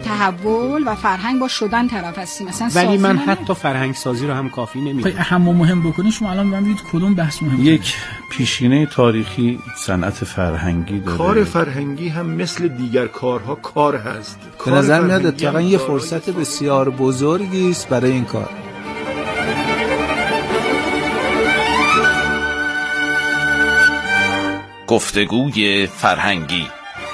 تحول و فرهنگ با شدن طرف هستیم. مثلا ولی من حتی فرهنگ سازی رو هم کافی نمی‌دونم. اهم مهم بکنی شما الان من بگید کدوم بحث مهمه؟ یک پیشینه تاریخی صنعت فرهنگی داره. کار فرهنگی هم مثل دیگر کارها کار هست. به نظر میاد اتفاقا یه فرصت بسیار بزرگی است برای این کار. گفتگوی فرهنگی.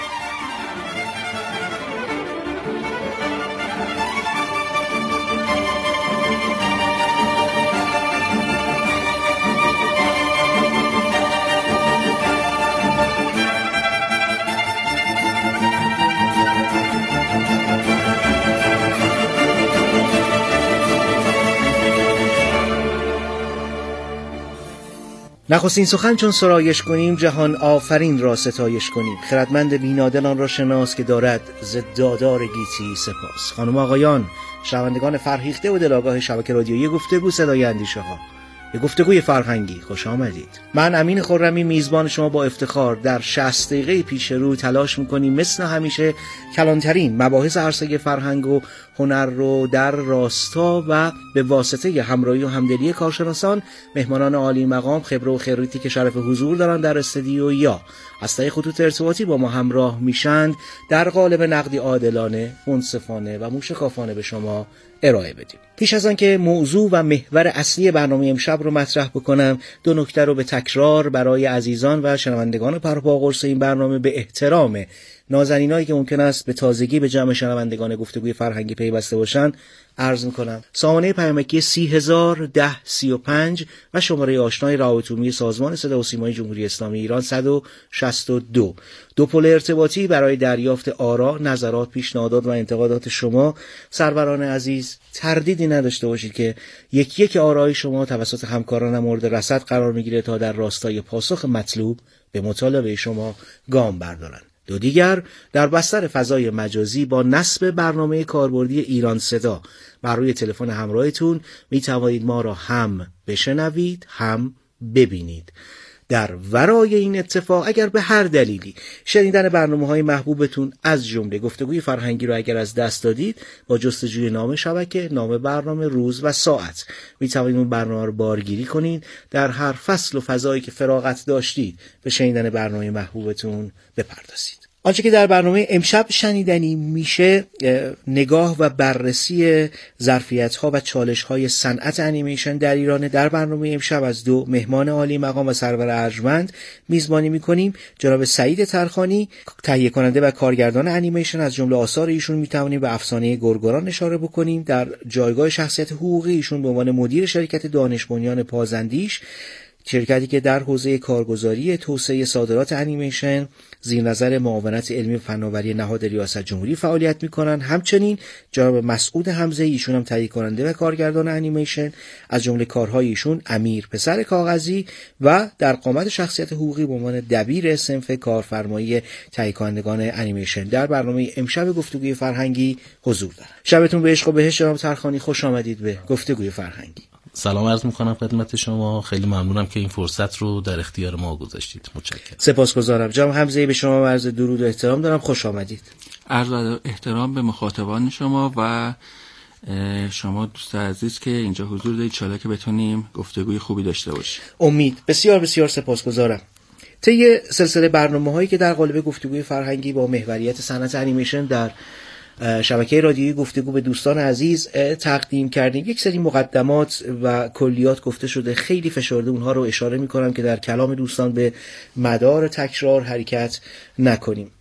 نخستین سخن چون سرایش کنیم جهان آفرین را ستایش کنیم. خردمند بینادلان را شناس که دارد ز دادار گیتی سپاس. خانم آقایان، شنوندگان فرهیخته و دلاگاه شبکه رادیویی گفتگو صدای اندیشه ها، به گفتگوی فرهنگی خوش آمدید. من امین خرمی میزبان شما با افتخار در 60 دقیقه پیش رو تلاش میکنیم مثل همیشه کلانترین مباحث عرصه فرهنگ و هنر رو در راستا و به واسطه همراهی و همدلی کارشناسان، مهمانان عالی مقام، خبره و خریتی که شرف حضور دارن در استودیو یا از طریق خطوط ارتباطی با ما همراه میشند در قالب نقدی عادلانه، منصفانه و موشکافانه به شما ارائه بدیم. پیش از آن که موضوع و محور اصلی برنامه امشب رو مطرح بکنم، دو نکته رو به تکرار برای عزیزان و شنوندگان پرپاقرص این برنامه به احترام نازنینایی که ممکن است به تازگی به جمع شنوندگان گفتگوی فرهنگی پیوسته باشند عرض می‌کنم. سامانه پیامکی 301035 و شماره آشنای روابط عمومی سازمان صدا و سیمای جمهوری اسلامی ایران 162. دو پل ارتباطی برای دریافت آرا، نظرات، پیشنهادات و انتقادات شما. سروران عزیز، تردیدی نداشته باشید که یک آرای شما توسط همکاران مورد رصد قرار می‌گیره تا در راستای پاسخ مطلوب به مطالبه شما گام بردارند. دو دیگر در بستر فضای مجازی با نصب برنامه کاربردی ایران صدا بر روی تلفن همراهتون می توانید ما را هم بشنوید هم ببینید. در ورای این اتفاق اگر به هر دلیلی شنیدن برنامه‌های محبوبتون از جمله گفتگوی فرهنگی رو اگر از دست دادید، با جستجوی نام شبکه، نام برنامه، روز و ساعت می توانید اون برنامه رو بارگیری کنید. در هر فصل و فضایی که فراغت داشتید به شنیدن برنامه محبوبتون بپردازید. آنچه که در برنامه امشب شنیدنی میشه نگاه و بررسی ظرفیت‌ها و چالش‌های صنعت انیمیشن در ایران. در برنامه امشب از دو مهمان عالی مقام و سرور ارجمند میزبانی میکنیم. جناب سعید ترخانی، تهیه کننده و کارگردان انیمیشن، از جمله آثار ایشون میتوانیم به افسانه گرگران اشاره بکنیم. در جایگاه شخصیت حقوقی ایشون به عنوان مدیر شرکت دانش بنیان پازندیش، شرکتی که در حوزه کارگزاری توسعه صادرات انیمیشن زیر نظر معاونت علمی و فناوری نهاد ریاست جمهوری فعالیت میکنن. همچنین جناب مسعود حمزه، ایشون هم تهیه کننده و کارگردان انیمیشن، از جمله کارهای ایشون امیر پسر کاغذی و در قامت شخصیت حقوقی به عنوان دبیر صنف کارفرمایی تهیه کنندگان انیمیشن در برنامه امشب گفتگوی فرهنگی حضور دارن. شبتون به عشق و بهشت جناب ترخانی، خوش آمدید به گفتگوی فرهنگی. سلام عرض میکنم خدمت شما. خیلی ممنونم که این فرصت رو در اختیار ما گذاشتید. متشکرم. سپاسگزارم. جناب حمزه، به شما عرض درود و احترام دارم. خوش آمدید. عرض احترام به مخاطبان شما و شما دوست عزیز که اینجا حضور دارید. انشالله که بتونیم گفتگوی خوبی داشته باشیم. امید. بسیار بسیار سپاسگزارم. طی سلسله برنامه‌هایی که در قالب گفتگوی فرهنگی با محوریت صنعت انیمیشن در شبکه رادیویی گفتگو به دوستان عزیز تقدیم کردیم، یک سری مقدمات و کلیات گفته شده، خیلی فشرده اونها رو اشاره می‌کنم که در کلام دوستان به مدار تکرار حرکت نکنیم.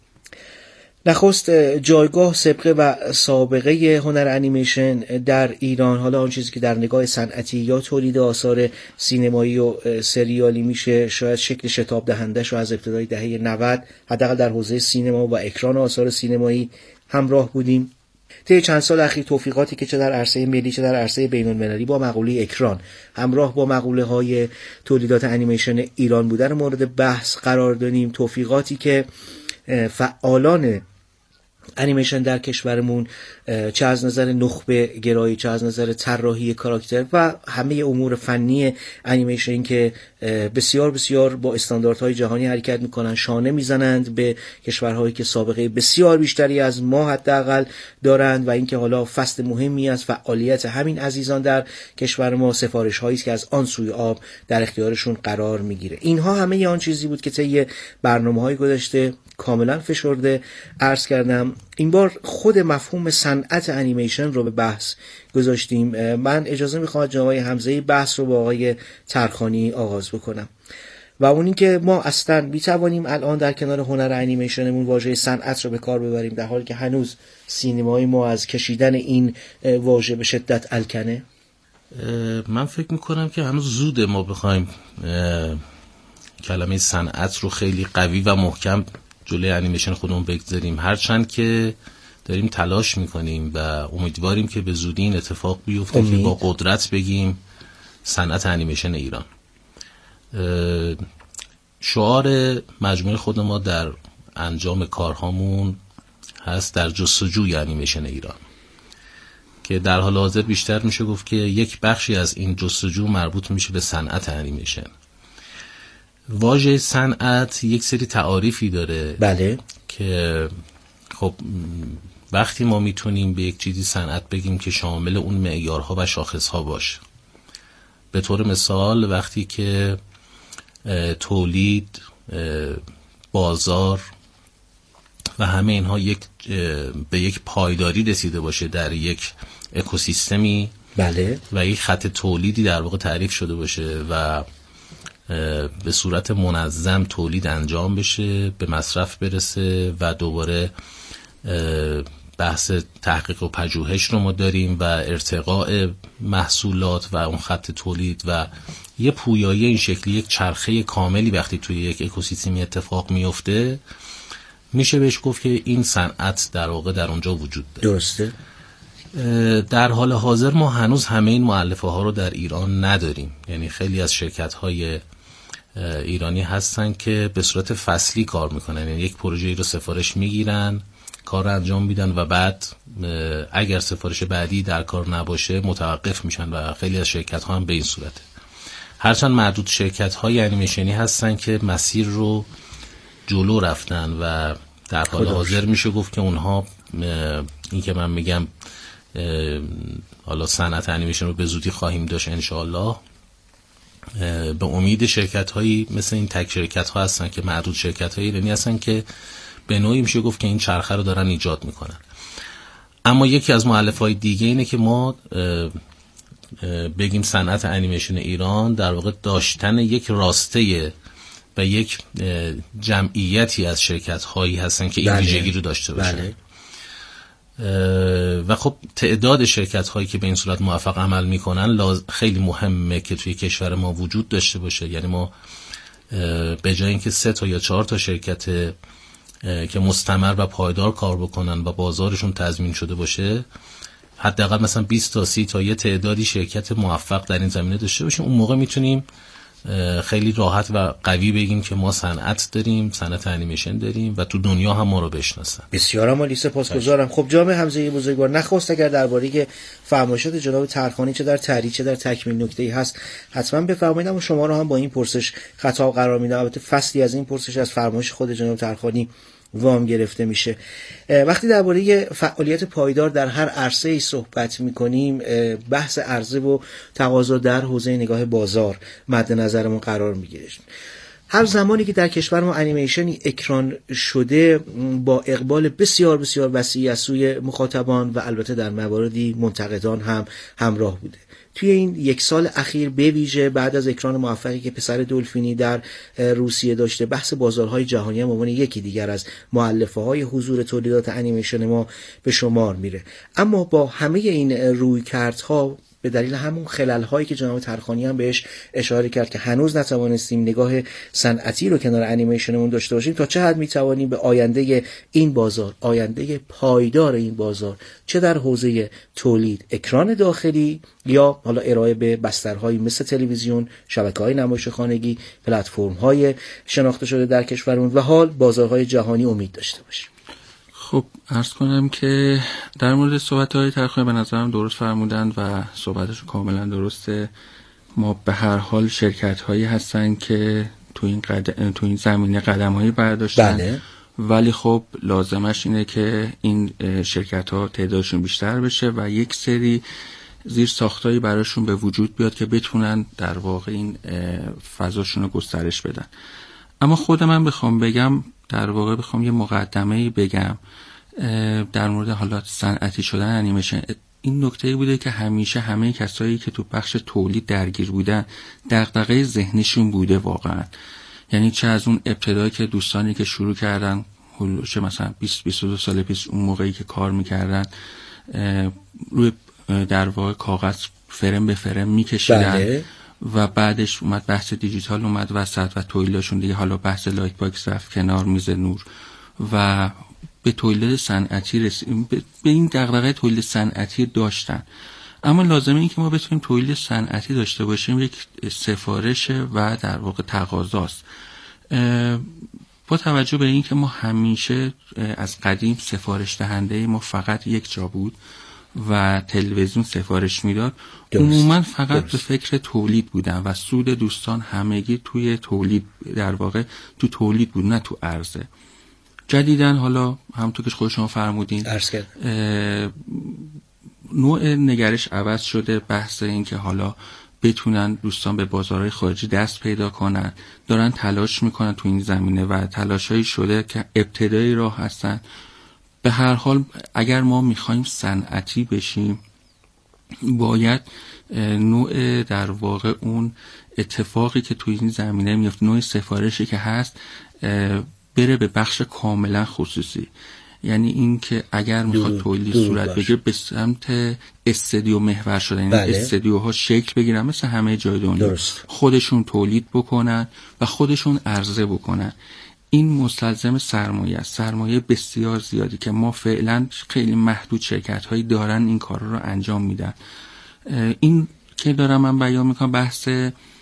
نخست جایگاه، سابقه و سابقه هنر انیمیشن در ایران. حالا آن چیزی که در نگاه صنعتی یا تولید آثار سینمایی و سریالی میشه شاید شکل شتاب دهندش رو از ابتدای دهه 90 حداقل در حوزه سینما و اکران آثار سینمایی همراه بودیم. طی چند سال اخیر توفیقاتی که چه در عرصه ملی چه در عرصه بین‌المللی با مقوله اکران همراه با مقوله‌های تولیدات انیمیشن ایران بودن مورد بحث قرار دادیم. توفیقاتی که فعالان انیمیشن در کشورمون، چه از نظر نخبه گرایی، چه از نظر طراحی کاراکتر و همه امور فنی انیمیشن که بسیار بسیار با استانداردهای جهانی حرکت میکنن، شانه میزنند به کشورهایی که سابقه بسیار بیشتری از ما حداقل دارند و اینکه حالا فصل مهمی از فعالیت همین عزیزان در کشور ما سفارش هایی است که از آن سوی آب در اختیارشون قرار میگیره. اینها همه آن چیزی بود که طی برنامه‌های گذشته کاملا فشرده عرض کردم. این بار خود مفهوم صنعت انیمیشن رو به بحث گذاشتیم. من اجازه میخوام جناب حمزه‌ای بحث رو با آقای ترخانی آغاز بکنم و اون این که ما اصلا میتوانیم الان در کنار هنر انیمیشنمون واژه صنعت رو به کار ببریم در حالی که هنوز سینمای ما از کشیدن این واژه به شدت الکنه؟ من فکر میکنم که هنوز زوده ما بخوایم کلمه صنعت رو خیلی قوی و محکم جلوی انیمیشن خودمون بگذاریم، هرچند که داریم تلاش میکنیم و امیدواریم که به زودی این اتفاق بیفته که با قدرت بگیم صنعت انیمیشن ایران. شعار مجموعه خود ما در انجام کارهامون هست در جستجوی انیمیشن ایران، که در حال حاضر بیشتر میشه گفت که یک بخشی از این جستجو مربوط میشه به صنعت انیمیشن. واژه صنعت یک سری تعاریفی داره، بله، که خب وقتی ما میتونیم به یک چیزی صنعت بگیم که شامل اون معیارها و شاخصها باشه. به طور مثال وقتی که تولید، بازار و همه اینها به یک پایداری رسیده باشه در یک اکوسیستمی، بله، و یک خط تولیدی در واقع تعریف شده باشه و به صورت منظم تولید انجام بشه، به مصرف برسه و دوباره بحث تحقیق و پژوهش رو ما داریم و ارتقاء محصولات و اون خط تولید و یه پویایی این شکلی، یک چرخه کاملی وقتی توی یک اکوسیستمی اتفاق میفته، میشه بهش گفت که این صنعت در واقع در اونجا وجود داره. درسته. در حال حاضر ما هنوز همه این مؤلفه ها رو در ایران نداریم، یعنی خیلی از شرکت های ایرانی هستن که به صورت فصلی کار میکنن، یعنی یک پروژه‌ای رو سفارش میگیرن، کار رو انجام میدن و بعد اگر سفارش بعدی در کار نباشه متوقف میشن و خیلی از شرکت ها هم به این صورته. هرچند معدود شرکت های انیمیشنی هستن که مسیر رو جلو رفتن و در حال حاضر میشه گفت که اونها این که من میگم حالا صنعت انیمیشن رو به زودی خواهیم داشت انشاءالله، به امید شرکت هایی مثل این تک شرکت ها هستن که معدود شرکت های ایرانی هستن که به نوعی میشه گفت که این چرخه رو دارن ایجاد میکنن. اما یکی از مؤلفه های دیگه اینه که ما بگیم صنعت انیمیشن ایران در واقع داشتن یک راسته و یک جمعیتی از شرکت هایی هستن که این ویژگی رو داشته باشن. بله. و خب تعداد شرکت هایی که به این صورت موفق عمل میکنن خیلی مهمه که توی کشور ما وجود داشته باشه. یعنی ما به جای اینکه 3 تا یا 4 تا شرکت که مستمر و پایدار کار بکنن و بازارشون تضمین شده باشه، حداقل مثلا 20 تا 30 تا یه تعدادی شرکت موفق در این زمینه داشته باشیم، اون موقع میتونیم خیلی راحت و قوی بگیم که ما صنعت داریم، صنعت انیمیشن داریم و تو دنیا هم ما رو بشناسن. بسیار عالی، سپاسگزارم. خب جناب حمزه‌ای بزرگوار، نخواست اگر درباره فرمایشات جناب ترخانی چه در تعریف چه در تکمیل نکته‌ای هست حتما بفرمایید، اما شما رو هم با این پرسش خطاب قرار میدم. البته فصلی از این پرسش از فرمایش خود جناب ترخانی وام گرفته میشه. وقتی درباره فعالیت پایدار در هر عرصه‌ای صحبت میکنیم، بحث عرضه و تقاضا در حوزه نگاه بازار مد نظرمون قرار میگیره. هر زمانی که در کشور ما انیمیشنی اکران شده با اقبال بسیار بسیار وسیع از سوی مخاطبان و البته در مواردی منتقدان هم همراه بوده. توی این 1 سال اخیر به ویژه بعد از اکران موفقی که پسر دلفینی در روسیه داشته، بحث بازارهای جهانی هم عنوان یکی دیگر از مؤلفه‌های حضور تولیدات انیمیشن ما به شمار میره. اما با همه این رویکردها به دلیل همون خلل‌هایی که جناب ترخانی هم بهش اشاره کرد که هنوز نتوانستیم نگاه صنعتی رو کنار انیمیشنمون داشته باشیم، تا چه حد میتوانیم به آینده این بازار، آینده پایدار این بازار، چه در حوزه تولید، اکران داخلی یا حالا ارائه به بسترهایی مثل تلویزیون، شبکه‌های نمایش خانگی، پلتفرم‌های شناخته شده در کشورمون و حال بازارهای جهانی امید داشته باشیم. خب عرض کنم که در مورد صحبت‌های ترخانی به نظرم درست فرمودند و صحبتشون کاملا درسته. ما به هر حال شرکت‌هایی هستن که تو این زمینه قدم‌هایی برداشتن. بله. ولی خب لازمش اینه که این شرکت‌ها تعدادشون بیشتر بشه و یک سری زیر ساختایی براشون به وجود بیاد که بتونن در واقع این فضاشون رو گسترش بدن. اما خود من بخوام بگم، در واقع بخوام یه مقدمه‌ای بگم در مورد حالات صنعتی شدن انیمیشن، این نکته‌ای بوده که همیشه همه کسایی که تو بخش تولید درگیر بودن دغدغه ذهنیشون بوده واقعا. یعنی چه از اون ابتدایی که دوستانی که شروع کردن چه مثلا 20-22 سال پیش، اون موقعی که کار میکردن روی در واقع کاغذ فرم به فرم میکشیدن. بله. و بعدش اومد بحث دیجیتال اومد وسط و تولیدشون دیگه حالا بحث لایت باکس رفت کنار، میز نور و به تولید صنعتی رسیدیم. به این دغدغه تولید صنعتی داشتن. اما لازمه این که ما بتونیم تولید صنعتی داشته باشیم یک سفارشه و در واقع تقاضاست. با توجه به این که ما همیشه از قدیم سفارش دهنده ما فقط یک جا بود و تلویزیون سفارش میداد، عموما فقط به فکر تولید بودن و سود دوستان همگی توی تولید، در واقع تو تولید بود نه تو عرضه. جدیدن حالا همونطور که خود شما فرمودین نوع نگرش عوض شده. بحث این که حالا بتونن دوستان به بازارهای خارجی دست پیدا کنن، دارن تلاش میکنن تو این زمینه و تلاشایی شده که ابتدایی راه هستن. به هر حال اگر ما میخوایم صنعتی بشیم باید نوع در واقع اون اتفاقی که تو این زمینه میفته، نوع سفارشی که هست بره به بخش کاملا خصوصی. یعنی این که اگر میخواد تولید صورت بگیره به سمت استدیو محور شدن، یعنی بله. استدیوها شکل بگیرن مثل همه جای دنیا، درست. خودشون تولید بکنن و خودشون عرضه بکنن. این مستلزم سرمایه است، سرمایه بسیار زیادی که ما فعلا خیلی محدود شرکت هایی دارن این کار رو انجام میدن. این که دارم من بیان میکنم بحث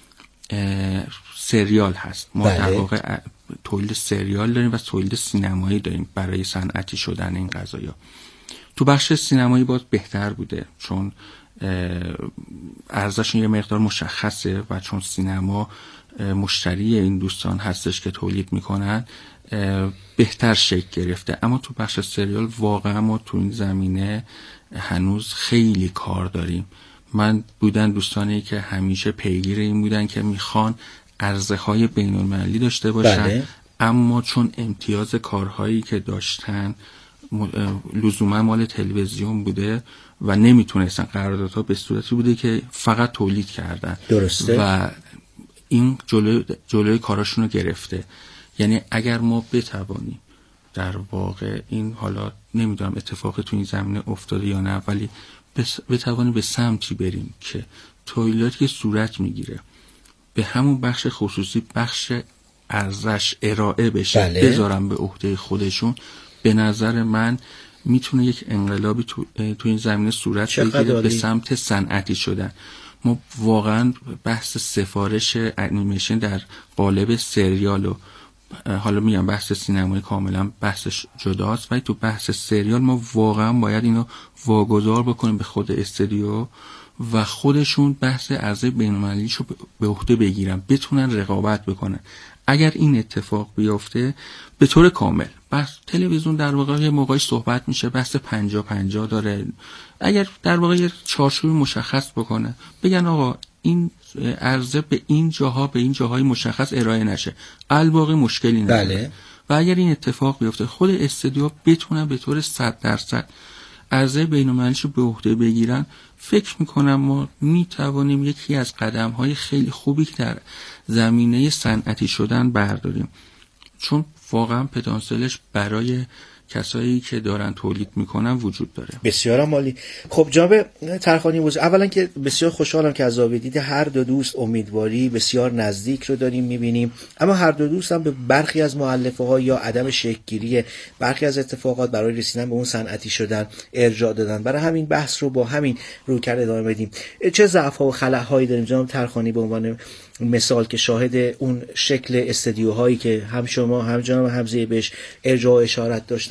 سریال هست. ما بله. در واقع تولید سریال داریم و تولید سینمایی داریم برای صنعتی شدن این قضایا. تو بخش سینمایی باز بهتر بوده چون ارزششون یه مقدار مشخصه و چون سینما مشتری این دوستان هستش که تولید میکنن بهتر شکل گرفته. اما تو بخش سریال واقعا ما تو این زمینه هنوز خیلی کار داریم. من بودن دوستانی که همیشه پیگیر این بودن که میخوان عرضه های بین المللی داشته باشن. بله. اما چون امتیاز کارهایی که داشتن لزوما مال تلویزیون بوده و نمیتونستن، قراردادها به صورتی بوده که فقط تولید کردن. درسته. و این جلوی کاراشون رو گرفته. یعنی اگر ما بتوانیم در واقع این، حالا نمیدونم اتفاق تو این زمینه افتاده یا نه، ولی بتوانیم به سمتی بریم که تولیداتی که صورت میگیره به همون بخش خصوصی، بخش ارزش ارائه بشه، بله. بذارم به عهده خودشون، به نظر من میتونه یک انقلابی تو این زمینه صورت بگیره به سمت صنعتی شدن. ما واقعا بحث سفارش انیمیشن در قالب سریال و حالا میگم بحث سینمایی کاملا بحثش جداست، ولی تو بحث سریال ما واقعا باید اینو واگذار بکنیم به خود استودیو و خودشون بحث عرضه بین‌المللیشو به عهده بگیرن، بتونن رقابت بکنن. اگر این اتفاق بیفته به طور کامل، بحث تلویزیون در واقع یه موقعی صحبت میشه بحث 50-50 داره. اگر در واقع یه چارچوبی مشخص بکنه، بگن آقا این عرضه به این جاها به این جاهای مشخص ارائه نشه، الباقی مشکلی نداره. بله. و اگر این اتفاق بیفته خود استودیو بتونن به طور 100% عرضه بین‌المللیشو به عهده بگیرن، فکر میکنم ما میتوانیم یکی از قدم‌های خیلی خوبی که در زمینه صنعتی شدن برداریم، چون واقعا پتانسیلش برای کسایی که دارن تولید میکنن وجود داره. بسیار عالی. خب جناب ترخانی بود، اولا که بسیار خوشحالم که از زاویه دید هر دو دوست امیدواری بسیار نزدیک رو داریم میبینیم، اما هر دو دوست هم به برخی از مؤلفه ها یا عدم شکل‌گیری برخی از اتفاقات برای رسیدن به اون صنعتی شدن ارجاع دادن. برای همین بحث رو با همین رویکرد ادامه بدیم. چه ضعف ها و خلأ هایی داریم جناب ترخانی به عنوان مثال که شاهد اون شکل استدیوهایی که هم شما هم جناب حمزه بهش ارجاع و اشارت داشتن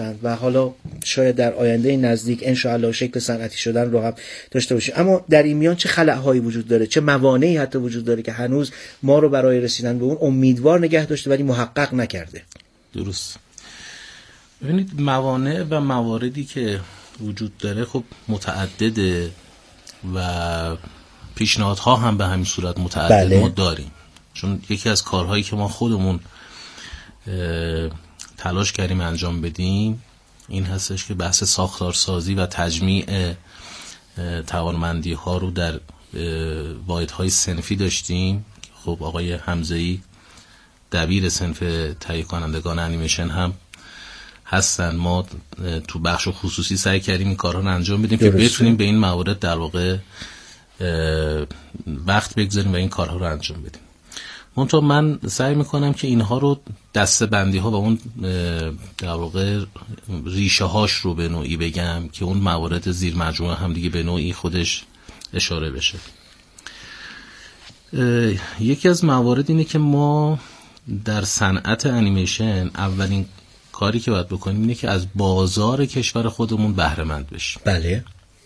هستند و حالا شاید در آینده نزدیک ان شاء الله شکل صنعتی شدن رو هم داشته باشیم. اما در این میان چه خلأهایی وجود داره، چه موانعی حتی وجود داره که هنوز ما رو برای رسیدن به اون امیدوار نگه داشته ولی محقق نکرده؟ درست. ببینید موانع و مواردی که وجود داره خب متعدده و پیشنهادها هم به همین صورت متعدد ما داریم، چون یکی از کارهایی که ما خودمون تلاش کردیم انجام بدیم این هستش که بحث ساختارسازی و تجمیع توانمندی ها رو در واحدهای صنفی داشتیم. خب آقای حمزه‌ای دبیر صنف تهیه کنندگان انیمیشن هم هستن. ما تو بخش خصوصی سعی کردیم این کارها رو انجام بدیم که بتونیم به این موارد در واقع وقت بگذاریم و این کارها رو انجام بدیم. منتها من سعی میکنم که اینها رو دسته بندی ها و اون در واقع ریشه هاش رو به نوعی بگم که اون موارد زیر مجموعه هم دیگه به نوعی خودش اشاره بشه. یکی از موارد اینه که ما در صنعت انیمیشن اولین کاری که باید بکنیم اینه که از بازار کشور خودمون بهره مند بشیم. بله.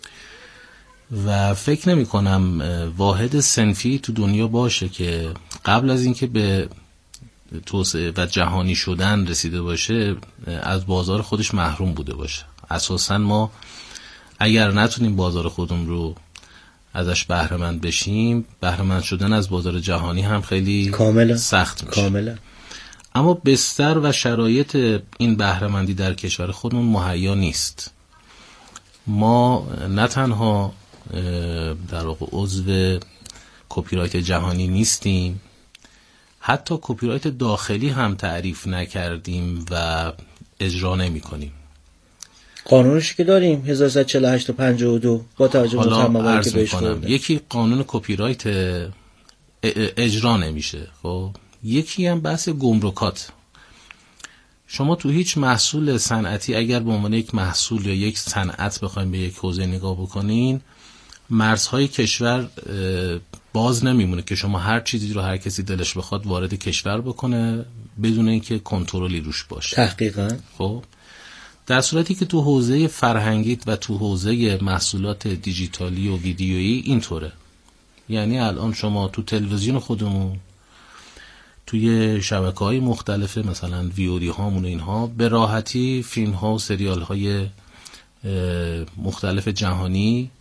و فکر نمی کنم واحد صنفی تو دنیا باشه که قبل از اینکه به توسعه و جهانی شدن رسیده باشه از بازار خودش محروم بوده باشه. اساساً ما اگر نتونیم بازار خودمون رو ازش بهره مند بشیم، بهره مند شدن از بازار جهانی هم خیلی سخت میشه. کاملا. اما بستر و شرایط این بهره مندی در کشور خودمون مهیا نیست. ما نه تنها در واقع عضو کپی رایت جهانی نیستیم، حتی کپی رایت داخلی هم تعریف نکردیم و اجرا نمی کنیم. قانونش که داریم 1148 و 52 با توجه به مطالباتی که بهش خورده. یکی قانون کپی رایت اجرا نمیشه، خب یکی هم بحث گمرکات. شما تو هیچ محصول صنعتی اگر به عنوان یک محصول یا یک صنعت بخواید به یک حوزه نگاه بکنین، مرزهای کشور باز نمیمونه که شما هر چیزی رو هر کسی دلش بخواد وارد کشور بکنه بدون اینکه کنترلی روش باشه. تحقیقاً. خب در صورتی که تو حوزه فرهنگی و تو حوزه محصولات دیجیتالی و ویدیویی اینطوره. یعنی الان شما تو تلویزیون خودمون، توی شبکه‌های مختلفه مثلا ویودی هامون و اینها به راحتی فیلم ها و سریال های مختلف جهانی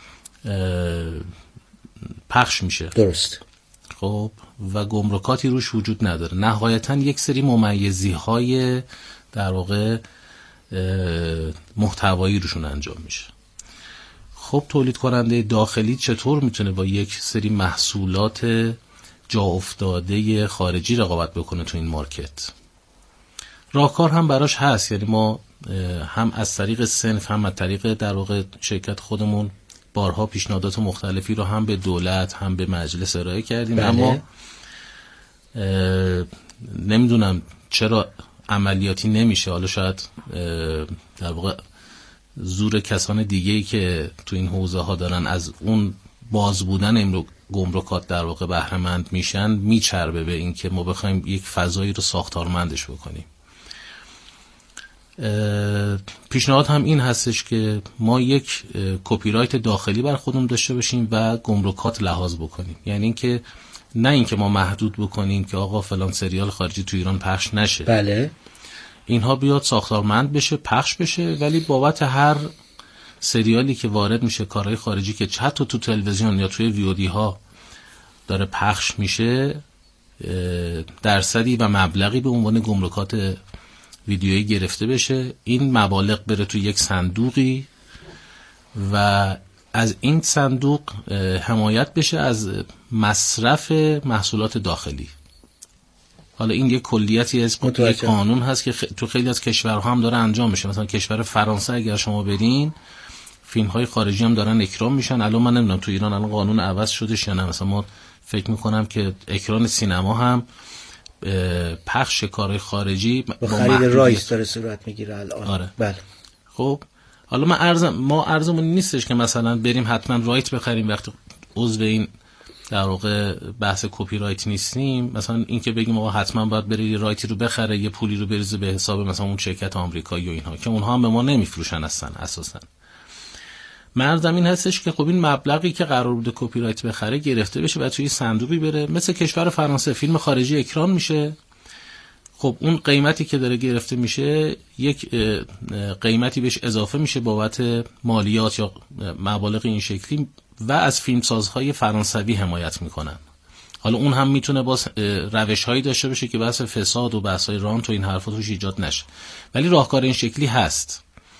پخش میشه. درست. خب و گمرکاتی روش وجود نداره. نهایتا یک سری ممیزی های در واقع محتوایی روشون انجام میشه. خب تولید کننده داخلی چطور میتونه با یک سری محصولات جا افتاده خارجی رقابت بکنه تو این مارکت؟ راهکار هم براش هست. یعنی ما هم از طریق صنف هم از طریق در واقع شرکت خودمون بارها پیشنهادات مختلفی رو هم به دولت هم به مجلس ارائه کردیم. بله. اما نمیدونم چرا عملیاتی نمیشه. حالا شاید در واقع زور کسان دیگه‌ای که تو این حوزه ها دارن از اون باز بودن گمرکات در واقع بهره مند میشن میچربه به این که ما بخوایم یک فضایی رو ساختارمندش بکنیم. پیشنهاد هم این هستش که ما یک کپی رایت داخلی بر خودمون داشته باشیم و گمرکات لحاظ بکنیم. یعنی اینکه نه اینکه ما محدود بکنیم که آقا فلان سریال خارجی تو ایران پخش نشه. بله. اینها بیاد ساختارمند بشه، پخش بشه، ولی بابت هر سریالی که وارد میشه کارهای خارجی که حتی تو تلویزیون یا توی ویودی ها داره پخش میشه درصدی و مبلغی به عنوان گمرکات ویدیویی گرفته بشه. این مبالغ بره تو یک صندوقی و از این صندوق حمایت بشه از مصرف محصولات داخلی. حالا این یک کلیتی از یک قانون هست که تو خیلی از کشورها هم داره انجام میشه. مثلا کشور فرانسه اگر شما برین فیلم های خارجی هم دارن اکرام میشن. الان من نمیدونم تو ایران الان قانون عوض شده یا نه. مثلا ما فکر میکنم که اکران سینما هم پخش کارهای خارجی با خرید رایت داره صورت میگیره الان. آره. بله. خب حالا ما ارزمون نیستش که مثلا بریم حتما رایت بخریم وقتی عضو این در واقع بحث کپی رایت نیستیم، مثلا این که بگیم آقا حتما باید بره یه رایتی رو بخره، یه پولی رو بریزه به حساب مثلا اون شرکت آمریکایی و اینها، که اونها هم به ما نمیفروشن اساسا. مردم این هستش که خب این مبلغی که قرار بوده کپی رایت بخره گرفته بشه و توی صندوقی بره، مثل کشور فرانسه فیلم خارجی اکران میشه، خب اون قیمتی که داره گرفته میشه یک قیمتی بهش اضافه میشه بابت مالیات یا مبالغ این شکلی و از فیلمسازهای فرانسوی حمایت میکنن. حالا اون هم میتونه باز روش‌هایی داشته باشه که بحث فساد و بحث‌های رانت و این حرفا توش ایجاد نشه، ولی راهکار این شکلی هست.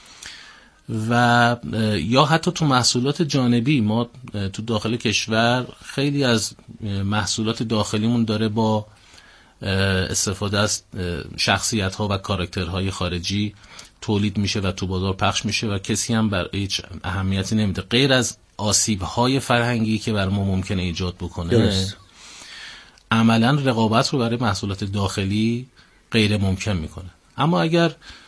و یا حتی تو محصولات جانبی، ما تو داخل کشور خیلی از محصولات داخلیمون داره با استفاده از شخصیت‌ها و کاراکترهای خارجی تولید میشه و تو بازار پخش میشه و کسی هم بر هیچ اهمیتی نمیده، غیر از آسیب‌های فرهنگی که بر ما ممکنه ایجاد بکنه. درست. عملاً رقابت رو برای محصولات داخلی غیر ممکن میکنه. اما اگر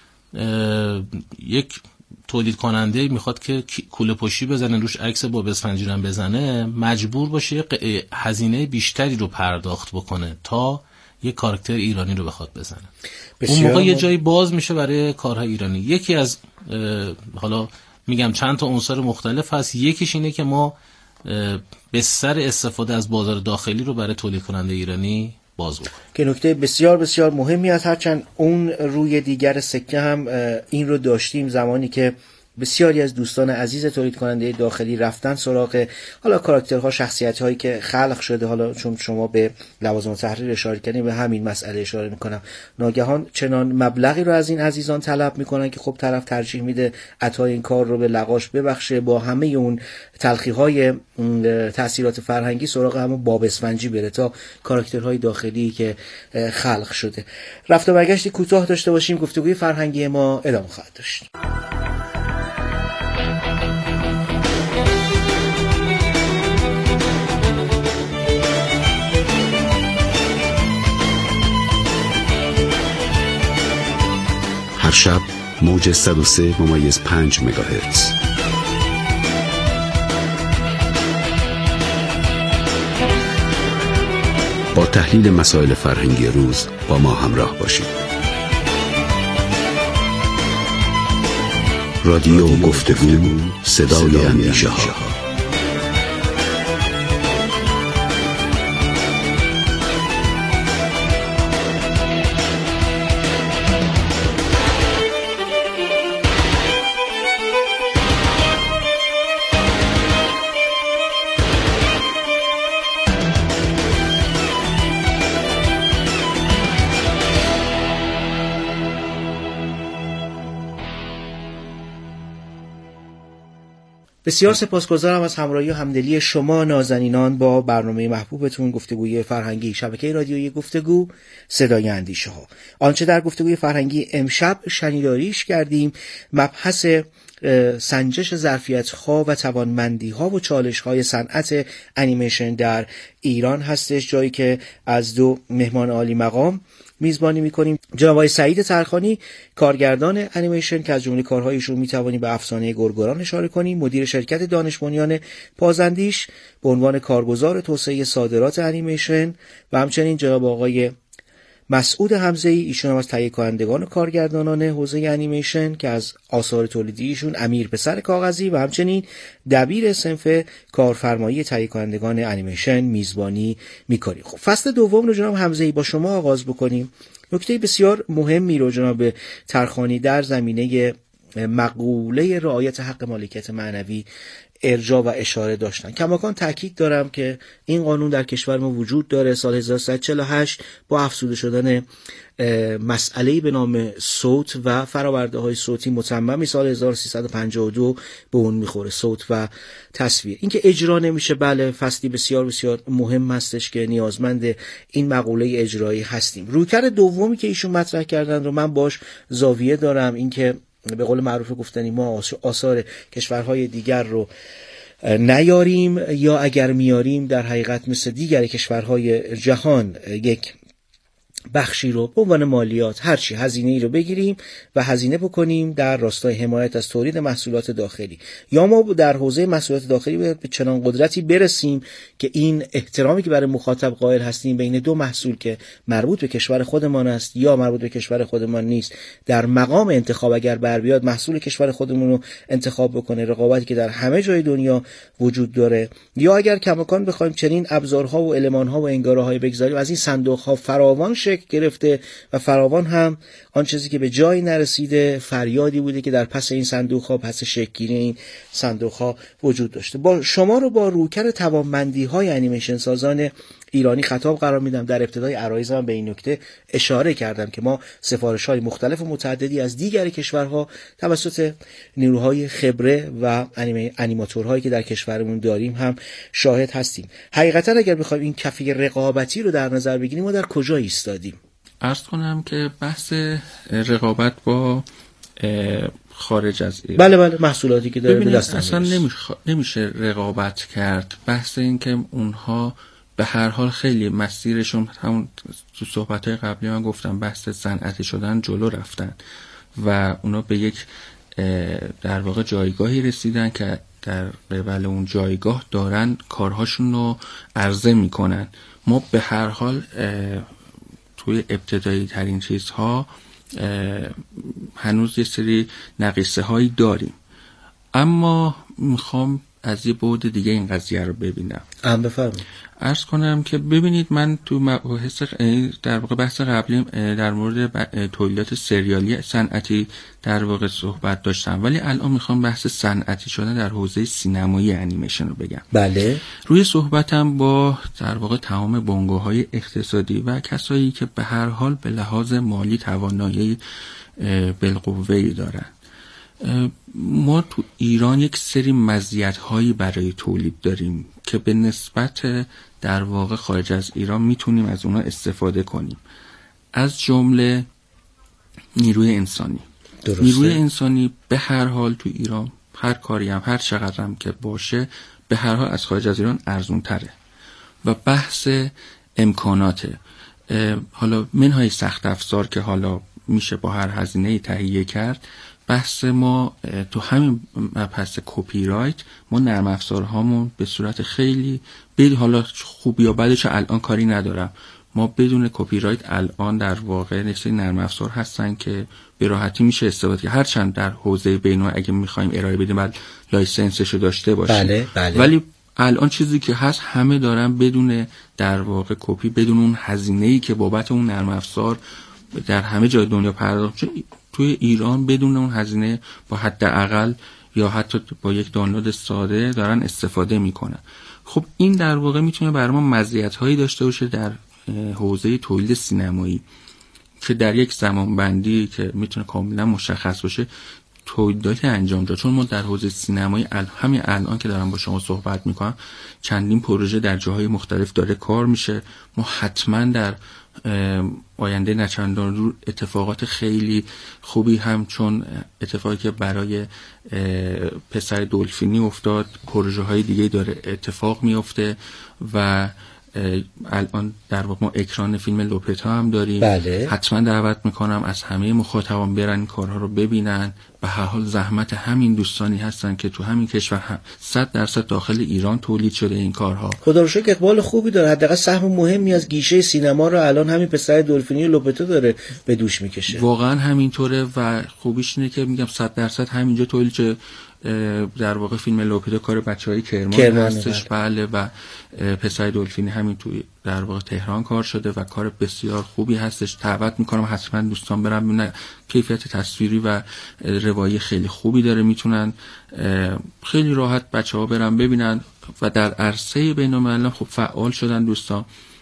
یک تولید کننده میخواد که کوله پشتی بزنه روش عکس باب اسفنجی رو بزنه، مجبور باشه هزینه بیشتری رو پرداخت بکنه تا یک کاراکتر ایرانی رو بخواد بزنه. اون موقع یه جایی باز میشه برای کارهای ایرانی. یکی از حالا میگم چند تا عنصر مختلف هست، یکیش اینه که ما بستر استفاده از بازار داخلی رو برای تولید کننده ایرانی باز بکنیم، که نکته بسیار بسیار مهمی است. هرچند اون روی دیگر سکه هم این رو داشتیم زمانی که بسیاری از دوستان عزیز تولید کننده داخلی رفتن سراغ حالا کاراکترها، شخصیت‌هایی که خلق شده. حالا چون شما به لوازم تحریر اشاره کردین، به همین مسئله اشاره میکنم. ناگهان چنان مبلغی رو از این عزیزان طلب میکنن که خب طرف ترجیح میده عطای این کار رو به لغاش ببخشه، با همه اون تلخی‌های تأثیرات فرهنگی سراغ همون باب اسفنجی بره تا کاراکترهای داخلی که خلق شده. رفت و برگشتی کوتاه داشته باشیم، گفتگوی فرهنگی ما ادامه خواهد داشت. هر شب موج 103.5 مگاهرتز. با تحلیل مسائل فرهنگی روز با ما همراه باشید. رادیو گفتگو، صدای اندیشه ها. بسیار سپاسگزارم از همراهی و همدلی شما نازنینان با برنامه محبوبتون گفتگوی فرهنگی، شبکه رادیویی گفتگو، صدای اندیشه ها. آنچه در گفتگوی فرهنگی امشب شنیداریش کردیم مبحث سنجش ظرفیت‌ها و توانمندی‌ها و چالش‌های صنعت انیمیشن در ایران هستش، جایی که از دو مهمان عالی مقام میزبانی میکنیم. جناب آقای سعید ترخانی، کارگردان انیمیشن که از جمله کارهایشون میتوانیم به افسانه گرگران اشاره کنیم، مدیر شرکت دانش بنیان پازندیش به عنوان کارگزار توسعه صادرات انیمیشن، و همچنین جناب آقای مسعود حمزه‌ای، ایشون هم از تهیه کنندگان و کارگردانان حوزه انیمیشن که از آثار تولیدی ایشون امیر پسر کاغذی و همچنین دبیر صنف کارفرمایی تهیه کنندگان انیمیشن میزبانی میکنیم. خب فصل دوم رو جناب حمزه‌ای با شما آغاز بکنیم. نکته بسیار مهمی رو جناب ترخانی در زمینه مقوله رعایت حق مالکیت معنوی ارجاع و اشاره داشتن. کماکان تاکید دارم که این قانون در کشور ما وجود داره. سال 1348 با افزوده شدن مسئله‌ای به نام صوت و فرآورده‌های صوتی متممی سال 1352 به اون میخوره، صوت و تصویر. اینکه اجرا نمیشه، بله، فصلی بسیار بسیار مهم هستش که نیازمند این مقوله اجرایی هستیم. رویکرد دومی که ایشون مطرح کردن رو من باش زاویه دارم، اینکه به قول معروف گفتنی ما آثار کشورهای دیگر رو نیاریم، یا اگر میاریم در حقیقت مثل دیگر کشورهای جهان یک بخشی رو به عنوان مالیات هرچی هزینه‌ای رو بگیریم و هزینه بکنیم در راستای حمایت از تولید محصولات داخلی، یا ما در حوزه محصولات داخلی به چنان قدرتی برسیم که این احترامی که برای مخاطب قائل هستیم بین دو محصول که مربوط به کشور خودمان است یا مربوط به کشور خودمان نیست، در مقام انتخاب اگر بر بیاد محصول کشور خودمون رو انتخاب بکنه، رقابتی که در همه جای دنیا وجود داره، یا اگر کماکان بخوایم چنین ابزارها و المان‌ها و انگاره‌های بگذاریم، از این صندوق‌ها فراوان شکل گرفته و فراوان هم آن چیزی که به جایی نرسیده فریادی بوده که در پس این صندوق‌ها، پس شکل‌گیری این صندوق‌ها وجود داشته. با شما رو با روکر توانمندی‌های انیمیشن سازان ایرانی خطاب قرار میدم. در ابتدای عرایزم به این نکته اشاره کردم که ما سفارش‌های مختلف و متعددی از دیگر کشورها توسط نیروهای خبره و انیماتورهایی که در کشورمون داریم هم شاهد هستیم. حقیقتا اگر بخوایم این کفه رقابتی رو در نظر بگیریم، ما در کجا ایستادیم؟ عرض کنم که بحث رقابت با خارج از ایران، بله محصولاتی که داره به دست اصلا نمیشه رقابت کرد. بحث این که اونها به هر حال خیلی مسیرشون، همون تو صحبت‌های قبلی من گفتم، بحث صنعتی شدن جلو رفتن و اونا به یک در واقع جایگاهی رسیدن که در قبال اون جایگاه دارن کارهاشون رو عرضه میکنن. ما به هر حال توی ابتدایی ترین چیزها هنوز یه سری نقیصه هایی داریم، اما میخوام از یه بعد دیگه این قضیه رو ببینم. بفرمایید. عرض کنم که ببینید، من تو مباحث در واقع بحث قبلی در مورد تولیدات سریالی صنعتی در واقع صحبت داشتم، ولی الان میخوام بحث صنعتی شدن در حوزه سینمایی انیمیشن رو بگم. بله. روی صحبتم با در واقع تمام بنگاه‌های اقتصادی و کسایی که به هر حال به لحاظ مالی توانایی بالقوه‌ای دارن، ما تو ایران یک سری مزیت‌هایی برای تولید داریم که به نسبت در واقع خارج از ایران میتونیم از اونا استفاده کنیم، از جمله نیروی انسانی. درسته. نیروی انسانی به هر حال تو ایران هر کاری هم هر چقدر هم که باشه به هر حال از خارج از ایران ارزون تره و بحث امکاناته. حالا منهای سخت افزار که حالا میشه با هر هزینه‌ای تهیه کرد، بحث ما تو همین مبحث کپی رایت، ما نرم افزارهامون به صورت خیلی حالا خوب یا بدش الان کاری ندارم، ما بدون کپی رایت الان در واقع نسبت نرم افزار هستن که به راحتی میشه استفاده کرد، هرچند در حوزه بین‌المللی اگه می‌خوایم ارائه بدیم بعد لایسنسش رو داشته باشیم. بله. ولی الان چیزی که هست همه دارن بدون در واقع کپی، بدون اون هزینه‌ای که بابت اون نرم افزار در همه جای دنیا پرداخت، توی ایران بدون اون هزینه با حداقل یا حتی با یک دانلود ساده دارن استفاده میکنن. خب این در واقع میتونه برای ما مزیت‌هایی داشته باشه در حوزه تولید سینمایی که در یک زمانبندی که میتونه کاملا مشخص باشه تولیدات انجام داد. چون ما در حوزه سینمایی همین الان که دارم با شما صحبت میکنم چندین پروژه در جاهای مختلف داره کار میشه. ما حتما در آینده نچندان دور اتفاقات خیلی خوبی هم، چون اتفاقی که برای پسر دلفینی افتاد، پروژه های دیگه داره اتفاق میفته و الان در واقع ما اکران فیلم لوپتا هم داریم. بله. حتما دعوت میکنم از همه مخاطبان برن این کارها رو ببینن. به هر حال زحمت همین دوستانی هستن که تو همین کشور 100% داخل ایران تولید شده این کارها. خدا رو شکر اقبال خوبی داره، حداقل سهم مهمی از گیشه سینما رو الان همین پسر دلفینی و لوپتا داره به دوش میکشه. واقعا همینطوره و خوبیش اینه که میگم 100% همینجا تولید شده. در واقع فیلم لوپتا کار بچهای کرمان هستش. بله. و پسر دلفینی همین توی در واقع تهران کار شده و کار بسیار خوبی هستش. دعوت میکنم حتما دوستان برن ببینن، کیفیت تصویری و روایی خیلی خوبی داره، میتونن خیلی راحت بچه‌ها برن ببینن و در عرصه بین‌المللی خب فعال شدن دوستان.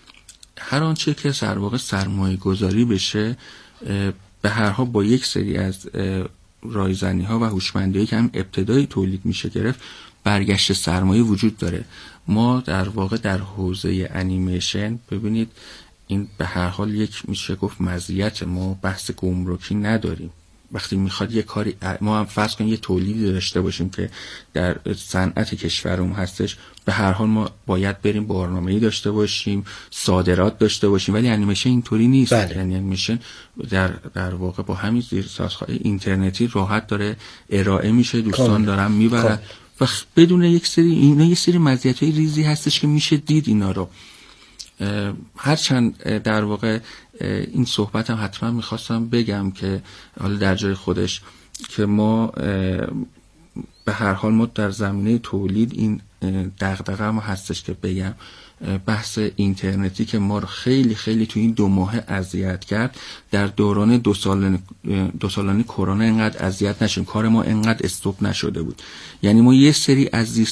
هر آنچه که در واقع سرمایه گذاری بشه به هر حال با یک سری از رایزنی ها و هوشمندی که هم ابتدای تولید میشه گرفت، برگشت سرمایه وجود داره. ما در واقع در حوزه انیمیشن ببینید این به هر حال یک میشه گفت مزیت، ما بحث گمرکی نداریم. وقتی میخواد یه کاری، ما هم فرض کنیم یه تولیدی داشته باشیم که در صنعت کشورمون هستش، به هر حال ما باید بریم برنامه‌ای داشته باشیم، صادرات داشته باشیم. ولی انیمیشن اینطوری نیست. یعنی انیمیشن در واقع با همین زیرساخت‌های اینترنتی راحت داره ارائه میشه، دوستان دارن میبرن و بدون یک سری مزیت‌های ریزی هستش که میشه دید اینا رو. هرچند در واقع این صحبت هم حتما میخواستم بگم که حالا در جای خودش که ما به هر حال ما در زمینه تولید این دغدغه ما هستش که بگم بحث اینترنتی که ما رو خیلی خیلی تو این 2 ماه اذیت کرد، در دوران 2 سالانه کرونا اینقدر اذیت نشیم، کار ما اینقدر استوب نشده بود. یعنی ما یه سری از